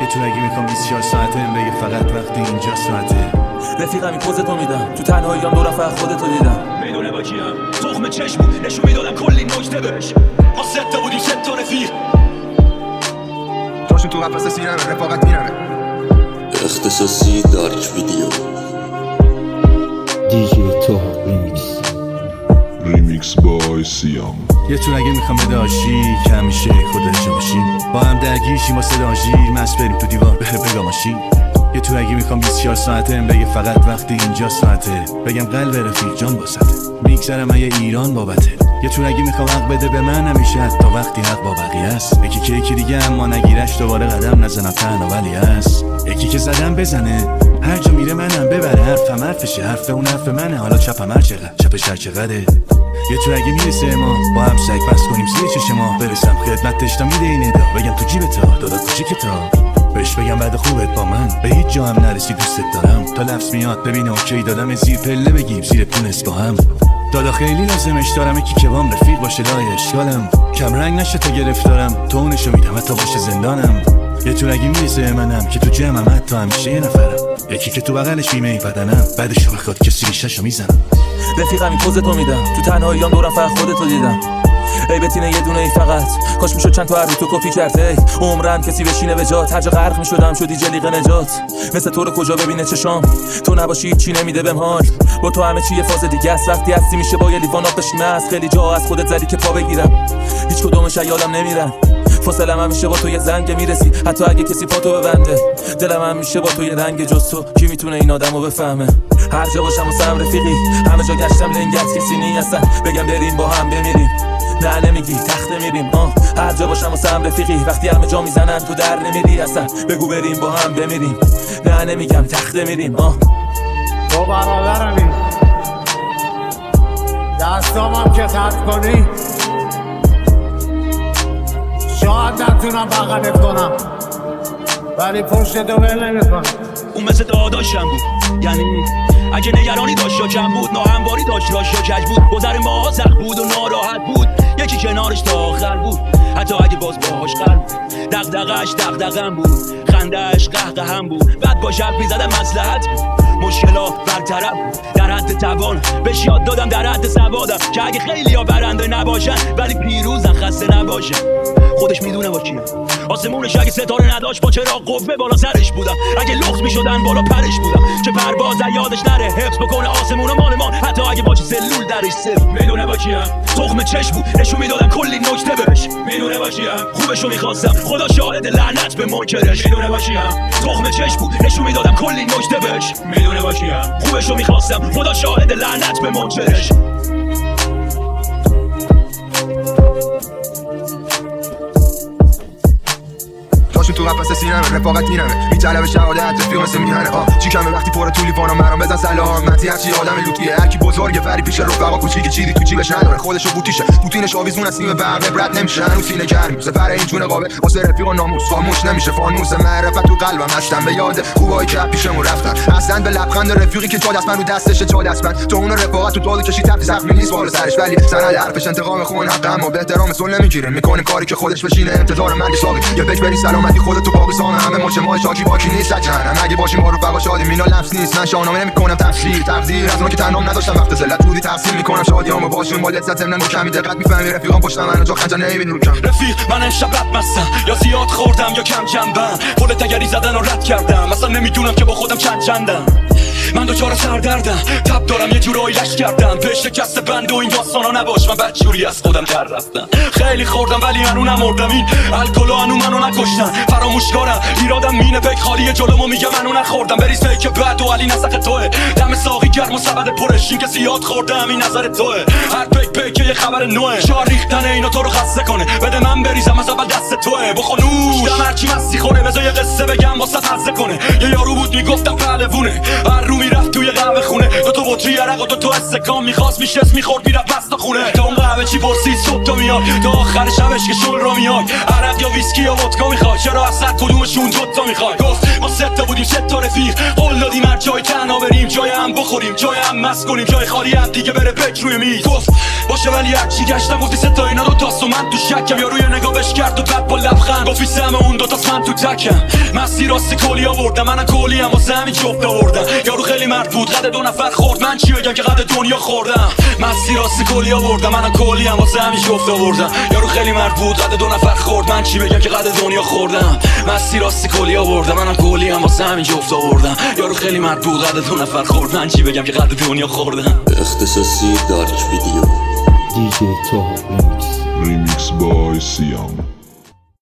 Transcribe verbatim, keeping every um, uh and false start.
تو اگه میخوام بیست و چهار ساعته هم بگه فقط وقتی اینجا ساعته. رفیقم این پوزتو میدم تو تنهاییام دو نفر خودتو دیدم. میدونه با کیم تخم چشم نشون میدادم کلی نکته بهش. ما سه تا بودیم سه تا رفیق. جاشون تو قفس سینمه رفاقت میرمه. اختصاصی دارک ویدیو دیجی تو ریمیکس ریمیکس بای سیام. یه تون اگه میخوام بداشی که همیشه خودت جا باشیم، با هم درگیرشیم واسه داژیر مست بریم تو دیوار بره بگا ماشین. یه تون اگه میخوام بیست و چهار ساعته هم بگه فقط وقتی اینجا ساعته، بگم قلب رفیق جان واسطه، میگذرم من یه ایران بابته. یه تون اگه میخوام حق بده به من همیشه حتی وقتی حق با بقیه است. یکی که یکی دیگه اما نگیرش دوباره قدم نزنم تنها ولی است. یکی که زدم بزنه هر جا میره منم ببره، حرفم حرفشه حرف اون حرف منه، حالا چپم هر چقدر چپش هر چقدره. یه تو اگه میرسه ما با هم سگ بس کنیم زیر چشم ما، برسم خدمتش تا میده این ادا، بگم تو جیب تا دادا کوچیک تا، بهش بگم بعد خوبت با من به هیچ جا هم نرسی دوستت دارم، تا لفظ میاد ببینه اوکی دادم زیر پله بگیم زیر تونست با هم. دادا خیلی لازمش دارم یکی که بام رفیق باشه لای اشکالم، کم رنگ نشه تا گرفتارم تو اونشو میدم حتی باشه زندانم. یه تو اگه میرسه منم که تو جمعم حتی همیشه یه نفرم، یکی که تو بغلش بیمه این بدنم بعدشو بخواد کسی ریشه‌شو میزنم. رفیقم این پوزتو میدم تو تنهاییام دو نفر خودتو دیدم. ای بتینه یه دونه ای فقط کاش میشد چند تا هر رو تو کپی کرد. ای عمرم کسی بشینه به جات هر جا غرق میشدم شدی جلیق نجات. مثل تو رو کجا ببینه چشام تو نباشی چی نمیده بهم حال. با تو همه چی یه فاز دیگه است، وقتی هستی میشه با یه لیوان آب بشینه است. خیلی جا از خودت زدی که پا بگیرم هیچ کدومش یادم نمیرن. فاصلم همیشه با تو یه زنگ میرسی حتی اگه کسی پاتو ببنده. دلم همیشه با تو یه رنگ جز تو کی میتونه این آدمو بفهمه. هر جا باشم واسم رفیقی همه جا گشتم لنگت کسی نیستن، بگم بریم با هم بمیریم نه نمیگی تخته میریم. آه هر جا باشم واسم رفیقی وقتی همه جا میزنن تو در نمیری اصلا، بگو بریم با هم بمیریم نه نمیگم تخته میریم. آه تو برادرمی دستامم که خط کنی شاید نتونم بغلت کنم ولی پشت دو ول نمیکنم. اون مثل داداشم بود، یعنی اگه نگرانی داشت یا کم بود، ناهمواری داشت راش یا کج بود، گذر ما سخت بود و ناراحت بود، یکی کنارش تا آخر بود حتی اگه باز باهاش قلب بود. دغدغه‌اش دغدغه‌ام بود، خنده‌اش قهقه‌ام بود، بعد با شب می‌زدم مصلحت بود، مشکلات برطرف بود در حد توان، بهش یاد دادم در حد سوادم که اگه خیلی‌ها برنده نباشن ولی پیروزن خسته نباشن. خودش میدونه با کیه آسمونش اگه ستاره نداشت با چراغ قوه بالا سرش بودم، اگه لخت میشدن بالا پرش بودم چه پرواز یادش نره حفظ بکنه آسمون و مال ما حتی اگه با چه سلول درش صفر. میدونه با کیم تخم چشم بود نشون میدادم کلی نکته بهش. میدونه با کیم خوبشو میخواستم خدا شاهد لعنت به منکرش. میدونه با کیم تخم چشم بود نشون میدادم کلی نکته بهش. میدونه با کیم خوبشو میخواستم خدا شاهد لعنت به منکرش. تو قفس سینمه رفاقت میرمه میطلب شهادت رفیق مثل میهنه. آه چی کمه وقتی پر تولی پانم مرام بزن سلامتی هرچی آدم لوتیه هر کی بزرگه فری پیش رفقا کوچیکی چیزی تو جیبش نداره خودشو بوتیشه بوتینش آویزون از سیم برق رد نمیشه هنوز سینه گرم سفر این جون قابه واسه رفیق و ناموس خاموش نمیشه فانوس معرفت تو قلبم هستم به یاد خوبای که پیشمون رفتن اصلا به لبخند رفیقی که چا دست من رو دستش چا دست من تو اون رفاقت تو طول کشی تفت زخمی نیست بالا سرش ولی سند حرفش انتقام خون حق اما به احترام سول نمیگیره میکنیم کاری که خودش بشینه انتظار من ساقی یا بهش بری سلامتی خودت تو پاکستان همه مچ ما شاکی باکی نیست جهنم اگه باشیم با رفقا شادی مینا لفظ نیست من شاهنامه نمیکنم تفسیر تقدیر از اون که تنام نداشتم وقت زلت بودی تقسیم میکنم شادیامو باشون با لذت من کمی دقت میفهمی رفیقام پشت من جا خنجر نمیبینی رو کم رفیق من امشب رد مستم یا زیاد خوردم یا کم جنبم خودت تگری زدن و رد کردم مثلا نمیدونم که با خودم چند چندم من دوچار سردردم تب دارم یه جورایی لش کردم پیش شکست بند و این داستانا نباش من بدجوری از خودم در رفتم خیلی خوردم ولی هنو نمردم این الکل هنو منو نکشتن فراموشکارم ایرادم مینه پیک خالی جلومو میگه منو نخوردم بریز پیک بعد و علی نسخ توه دم ساقی گرم و سبد پرش این کسی یاد خوردم این نظر توه هر پیک پیک یه خبر نوه شار ریختن اینا تو رو خسته کنه بده من بریزم از اول دست توه بخونوش دم هرچی مستی خوره بذار یه قصه بگم واسه حزه کنه یه یارو بود میگفتم پهلوونه هر رو میرفت توی قهوه خونه دو تا بطری عرق و دو تا استکان میخواست میشست میخورد میرفت بستا خونه تا اون قهوه چی پرسید صبح تا میاد تا آخر شبش که شل را میاد عرق یا ویسکی یا ودکا میخواد چرا از هر کدومشون دوتا میخواد گفت ما سه تا بودیم سه تا رفیق قول دادیم هر جای تنها بریم جای هم بخوریم جای هم مست کنیم جای خالی هم دیگه بره پک روی میز گفت باشه ولی هرچی گشتم گفتی سه تا اینا دو تاست و من تو شکم یا روی نگاه بهش نگاش کرد و بعد با لبخند گفت سم اون دوتا من تو تکم مسیر راستی کلی آوردم منم کلی هم واسه همین جفت آوردم یارو خیلی مرد بود قد دو نفر خورد من چی بگم که قد دنیا خوردم مسیر راستی کلی آوردم منم کلی هم واسه همین جفت آوردم یارو خیلی مرد بود قد دو نفر خورد من چی بگم که قد دنیا خوردم مسیر راستی کلی آوردم منم کلی هم واسه همین جفت آوردم یارو خیلی مرد بود قد دو نفر خورد من چی بگم که قد دنیا خوردم اختصاصی دارک ویدیو دی جی تو Remix by Siam.